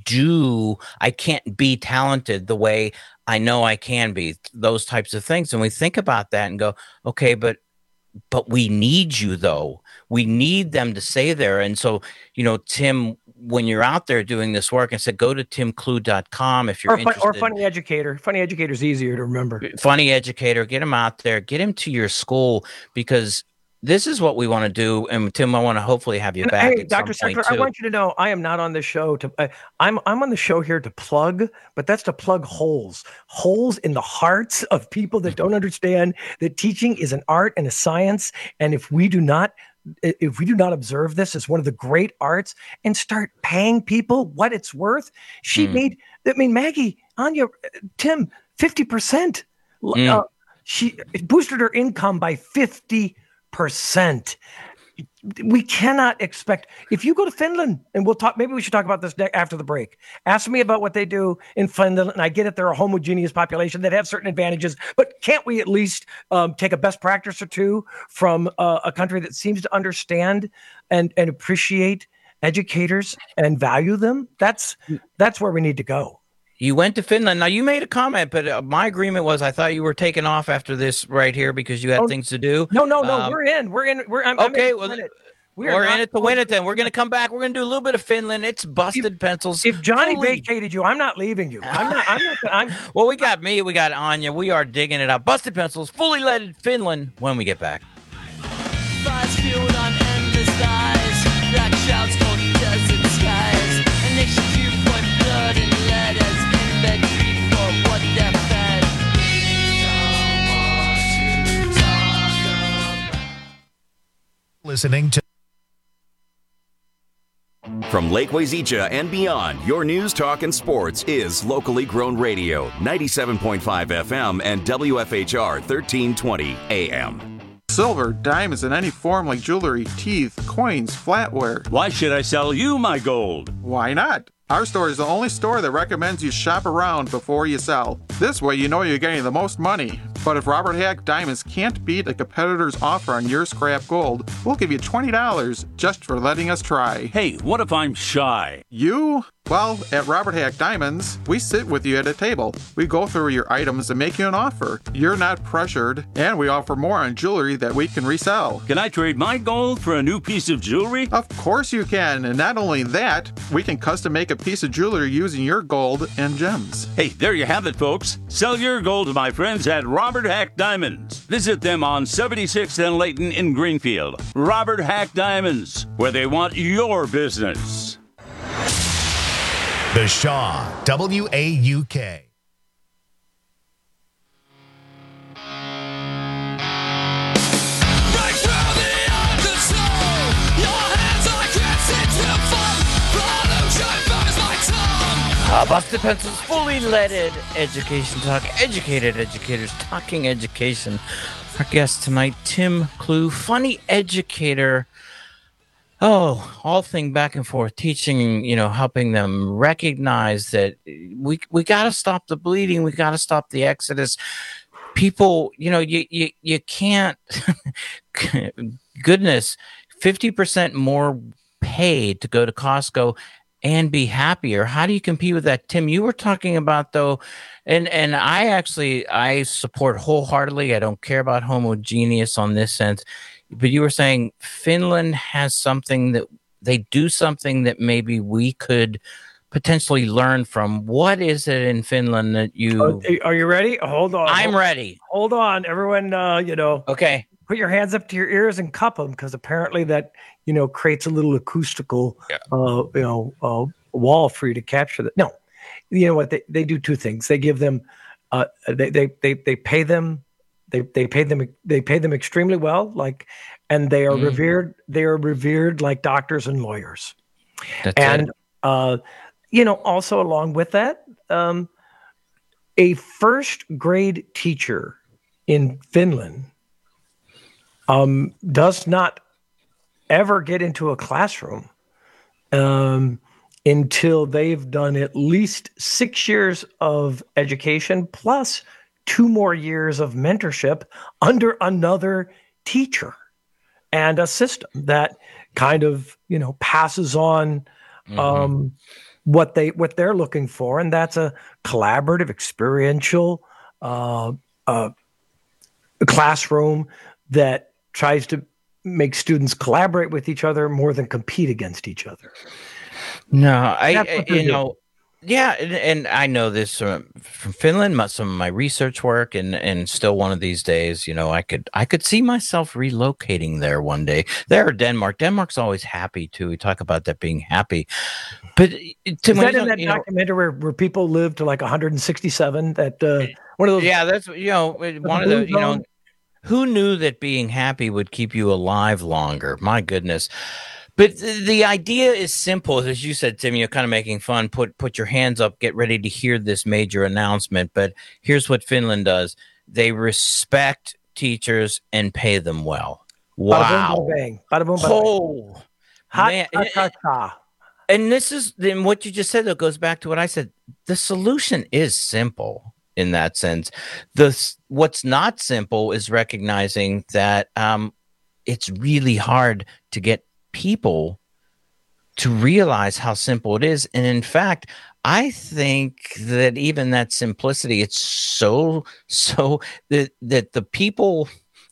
be talented the way I know I can be, those types of things. And we think about that and go, okay, but we need you, though. We need them to stay there. And so, Tim, when you're out there doing this work, and said, go to timclue.com if you're interested. Or Funny Educator. Funny Educator is easier to remember. Funny Educator, get him out there, get him to your school, because this is what we want to do. And Tim, I want to hopefully have you back. Hey, Dr. Seckler, I want you to know I am not on the show I'm on the show here to plug, but that's to plug holes in the hearts of people that don't understand that teaching is an art and a science. And if we do not observe this as one of the great arts and start paying people what it's worth, Maggie, Anya, Tim, 50%. She boosted her income by 50%. We cannot expect, if you go to Finland, and we'll talk, maybe we should talk about this after the break. Ask me about what they do in Finland, and I get it, they're a homogeneous population that have certain advantages, but can't we at least take a best practice or two from a country that seems to understand and appreciate educators and value them? That's where we need to go. You went to Finland. Now, you made a comment, but my agreement was I thought you were taking off after this right here because you had things to do. No. We're in. I'm okay. We're in it to win it. Then we're going to come back. We're going to do a little bit of Finland. It's busted pencils. If Johnny vacated you, I'm not leaving you. Well, we got me. We got Anya. We are digging it out. Busted pencils, fully leaded Finland. When we get back. Fires fueled on endless skies, black shouts called desert skies. A nation fueled by blood and lead as inventory for what they're fed. Listening to From Lake Wazeecha and beyond, your news, talk, and sports is locally grown radio, 97.5 FM and WFHR 1320 AM. Silver, diamonds, and any form like jewelry, teeth, coins, flatware. Why should I sell you my gold? Why not? Our store is the only store that recommends you shop around before you sell. This way you know you're getting the most money. But if Robert Hack Diamonds can't beat a competitor's offer on your scrap gold, we'll give you $20 just for letting us try. Hey, what if I'm shy? You? Well, at Robert Hack Diamonds, we sit with you at a table. We go through your items and make you an offer. You're not pressured, and we offer more on jewelry that we can resell. Can I trade my gold for a new piece of jewelry? Of course you can, and not only that, we can custom make a piece of jewelry using your gold and gems. Hey, there you have it, folks. Sell your gold to my friends at Robert Hack Diamonds. Visit them on 76th and Layton in Greenfield. Robert Hack Diamonds, where they want your business. The Shaw, WAUK. Busted Pencils, fully leaded education talk. Educated educators talking education. Our guest tonight, Tim Clue, funny educator. Oh, all thing back and forth, teaching, helping them recognize that we got to stop the bleeding. We got to stop the exodus. People, you can't, goodness, 50% more paid to go to Costco and be happier. How do you compete with that? Tim, you were talking about, though, and I support wholeheartedly. I don't care about homogeneous on this sense. But you were saying Finland has something that they do something that maybe we could potentially learn from. What is it in Finland that you... Are you ready? Hold on. I'm ready. Hold on. Everyone, Okay. Put your hands up to your ears and cup them, because apparently that, creates a little acoustical, wall for you to capture that. No, you know what? They do two things. They give them, they pay them. They pay them extremely well, and they are revered. They are revered like doctors and lawyers. That's it. Also along with that, a first grade teacher in Finland does not ever get into a classroom until they've done at least 6 years of education plus 2 more years of mentorship under another teacher, and a system that kind of, passes on what they're looking for. And that's a collaborative, experiential classroom that tries to make students collaborate with each other more than compete against each other. No, yeah, and I know this from Finland, some of my research work, and still one of these days, I could see myself relocating there one day. There, Denmark. Denmark's always happy too. We talk about that being happy, but is that in that documentary where people live to like 167? That one of those. Yeah, that's one of the who knew that being happy would keep you alive longer? My goodness. But the idea is simple, as you said, Tim. You're kind of making fun. Put your hands up. Get ready to hear this major announcement. But here's what Finland does: they respect teachers and pay them well. Wow! Bada boom, bang. Bada boom, bada bang. Hot. And this is then what you just said. Though goes back to what I said. The solution is simple in that sense. What's not simple is recognizing that it's really hard to get people to realize how simple it is. And in fact, I think that even that simplicity, it's so that the people,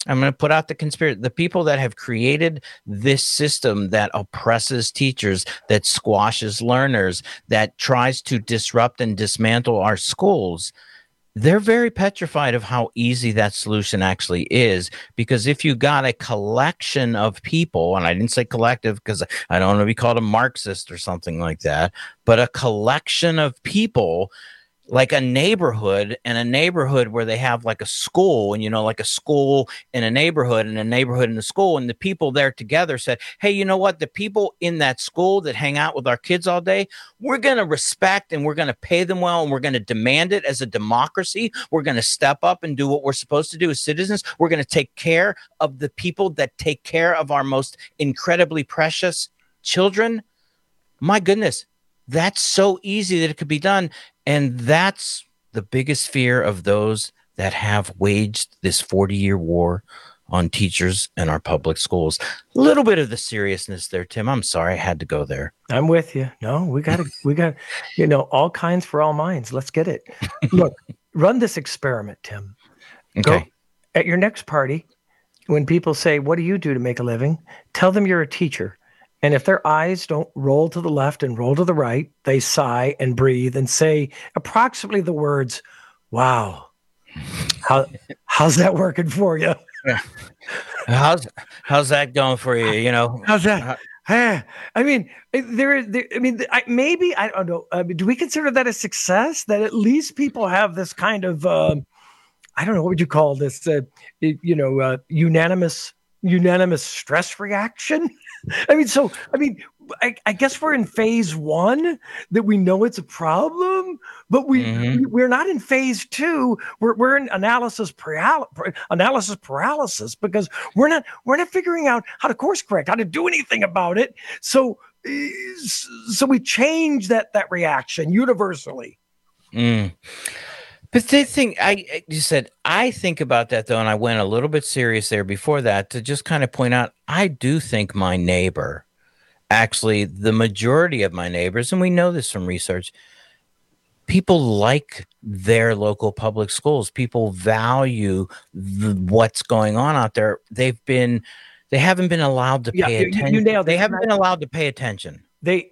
I'm going to put out the conspiracy. The people that have created this system that oppresses teachers, that squashes learners, that tries to disrupt and dismantle our schools, they're very petrified of how easy that solution actually is. Because if you got a collection of people, and I didn't say collective because I don't want to be called a Marxist or something like that, but a collection of people, like a neighborhood, and a neighborhood where they have like a school, and, you know, like a school in a neighborhood and a neighborhood in a school. And the people there together said, hey, you know what? The people in that school that hang out with our kids all day, we're going to respect and we're going to pay them well. And we're going to demand it as a democracy. We're going to step up and do what we're supposed to do as citizens. We're going to take care of the people that take care of our most incredibly precious children. My goodness, that's so easy that it could be done. And that's the biggest fear of those that have waged this 40-year war on teachers and our public schools. A little bit of the seriousness there, Tim. I'm sorry I had to go there. I'm with you. No, we got, you know, all kinds for all minds. Let's get it. Look, run this experiment, Tim. Okay. Go at your next party, when people say, what do you do to make a living? Tell them you're a teacher. And if their eyes don't roll to the left and roll to the right, they sigh and breathe and say approximately the words, wow, how's that working for you? How's that going for you? You know, how's that? I mean, maybe, I don't know. Do we consider that a success? That at least people have this kind of, I don't know, what would you call this? Unanimous stress reaction. I guess we're in phase one, that we know it's a problem, but we're not in phase two. We're in analysis paralysis, because we're not figuring out how to course correct, how to do anything about it. So we change that reaction universally. But the thing, you said, I think about that, though, and I went a little bit serious there before that to just kind of point out, I do think my neighbor, actually the majority of my neighbors, and we know this from research, people like their local public schools. People value what's going on out there. They haven't been allowed to pay attention. You nailed it. They haven't been allowed to pay attention.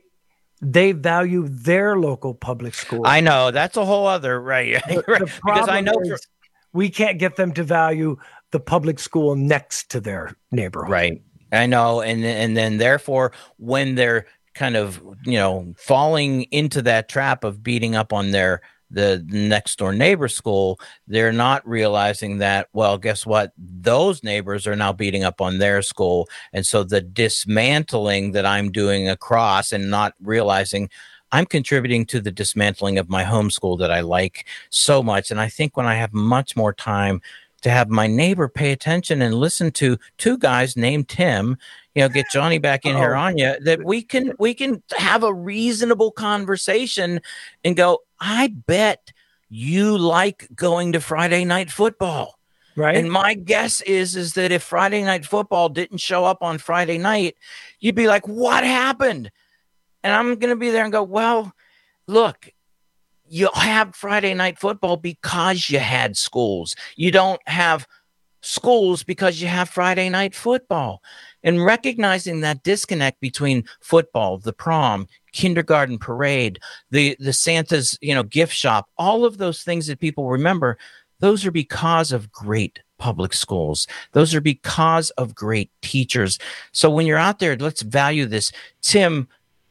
They value their local public school. I know, that's a whole other right. Because I know we can't get them to value the public school next to their neighborhood. Right. I know, and then therefore, when they're kind of, you know, falling into that trap of beating up on the next door neighbor school, they're not realizing that, well, guess what? Those neighbors are now beating up on their school. And so the dismantling that I'm doing across, and not realizing I'm contributing to the dismantling of my homeschool that I like so much. And I think when I have much more time to have my neighbor pay attention and listen to two guys named Tim, you know, get Johnny back in here on you, that we can have a reasonable conversation and go, I bet you like going to Friday night football. Right. And my guess is that if Friday night football didn't show up on Friday night, you'd be like, what happened? And I'm going to be there and go, well, look, you have Friday night football because you had schools. You don't have schools because you have Friday night football. And recognizing that disconnect between football, the prom, kindergarten parade, the Santa's, you know, gift shop, all of those things that people remember, those are because of great public schools. Those are because of great teachers. So when you're out there, let's value this. Tim,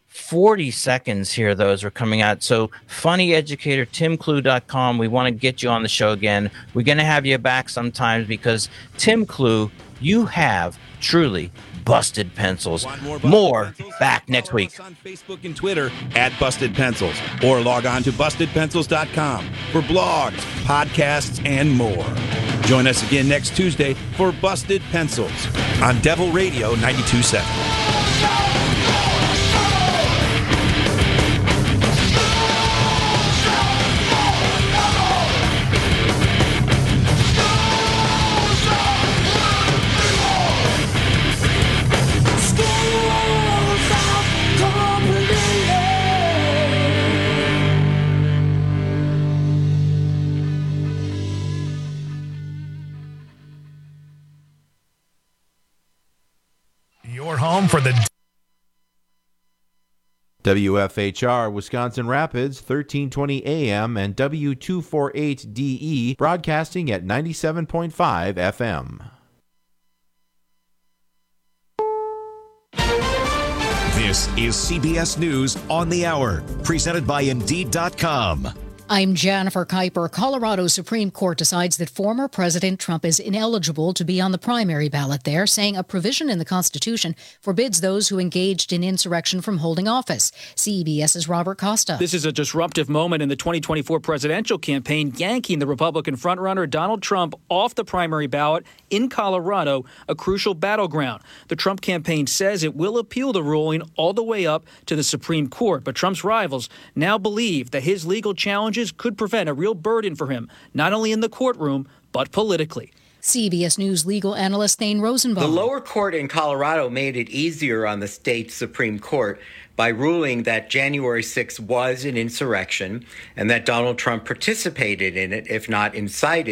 40 seconds here, those are coming out. So funnyeducator, timclue.com. We want to get you on the show again. We're going to have you back sometimes because Tim Clue, you have truly busted pencils. More back next week. On Facebook and Twitter at Busted Pencils, or log on to bustedpencils.com for blogs, podcasts, and more. Join us again next Tuesday for Busted Pencils on Devil Radio 92.7. WFHR Wisconsin Rapids, 1320 AM and W248DE, broadcasting at 97.5 FM. This is CBS News on the Hour, presented by Indeed.com. I'm Jennifer Kuiper. Colorado Supreme Court decides that former President Trump is ineligible to be on the primary ballot there, saying a provision in the Constitution forbids those who engaged in insurrection from holding office. CBS's Robert Costa. This is a disruptive moment in the 2024 presidential campaign, yanking the Republican frontrunner Donald Trump off the primary ballot in Colorado, a crucial battleground. The Trump campaign says it will appeal the ruling all the way up to the Supreme Court, but Trump's rivals now believe that his legal challenges could prevent a real burden for him, not only in the courtroom, but politically. CBS News legal analyst Thane Rosenbaum. The lower court in Colorado made it easier on the state Supreme Court by ruling that January 6th was an insurrection and that Donald Trump participated in it, if not incited